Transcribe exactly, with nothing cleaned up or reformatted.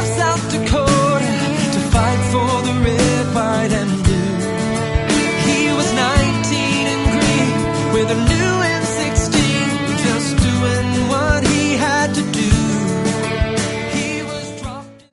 South Dakota to fight for the red, white, and blue. He was nineteen and green with a new